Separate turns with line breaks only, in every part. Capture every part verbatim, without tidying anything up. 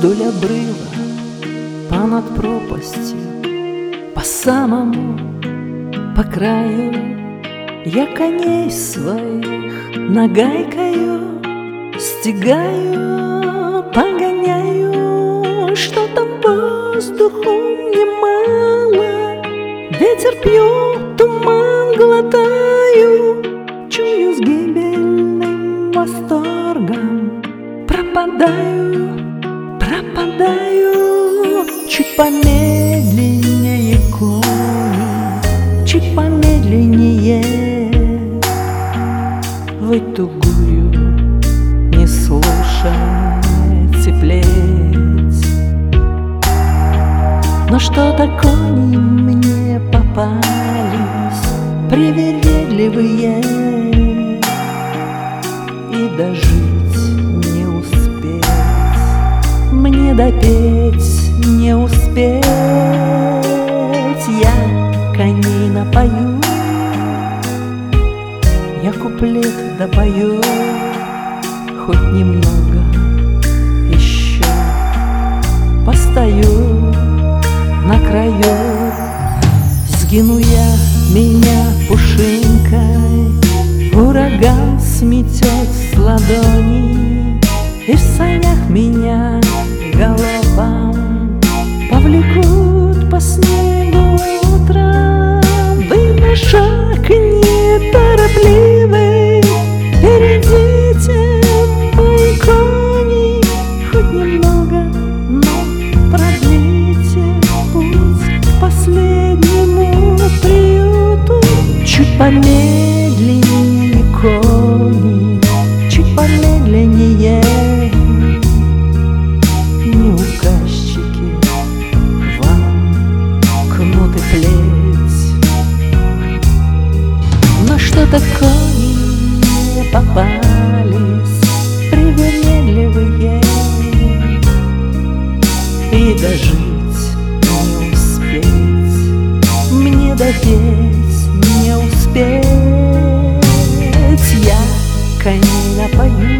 вдоль обрыва, понад пропастью, по самому, по краю. Я коней своих нагайкою стегаю, погоняю, что-то воздуху немало. Ветер пьет, туман глотаю, чую с гибельным восторгом. Пропадаю, пропадаю. Чуть помедленнее кони, чуть помедленнее. Вы тугую не слушайте плеть. Но что-то кони мне попались привередливые, и дожить не успеть, мне допеть не успеть. Я коней напою, я куплет допою, хоть немного еще постою на краю. Сгину я, меня пушинкой ураган сметет с ладони, и в санях меня галопом повлекут по снегу утром. Вы на шаг неторопливый, перейдите, мои кони, хоть немного, но продлите путь к последнему приюту. Чуть помедленнее кони, чуть помедленнее. Не указчики вам кнут и плеть, но что-то кони мне попались привередливые, и дожить не успеть, мне допеть не успеть. Я коней напою,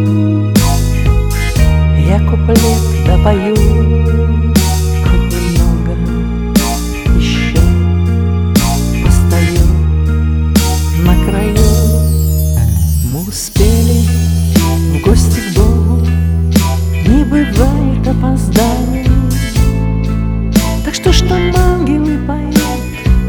я куплет допою, хоть немного еще постою на краю. Мы успели в гости к Богу, не бывает опозданий. Так что ж там ангелы поют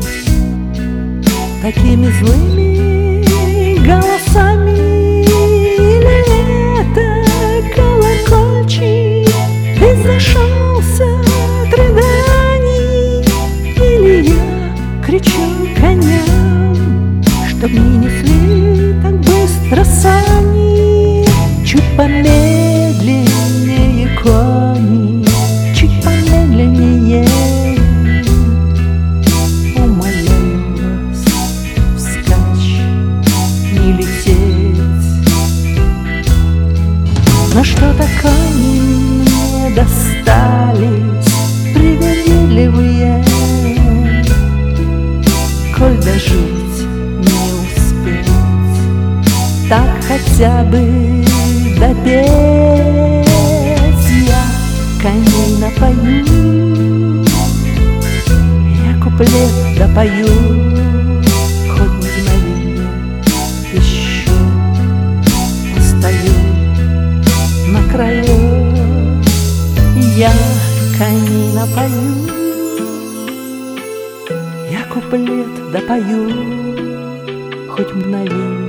такими злыми голосами? Или это колокольчик беззашелся от рыданий? Или я кричу коням, чтоб не несли так быстро сани? Чуть помедленнее кони, чуть помедленнее. Умоляю вас вскачь не лететь. Но что-то кони мне достались привередливые, коль дожить не успеть, так хотя бы допеть. Я коней напою, я куплет допою, хоть мгновенье еще постою на краю. Я коней напою, я куплет допою, хоть мгновенье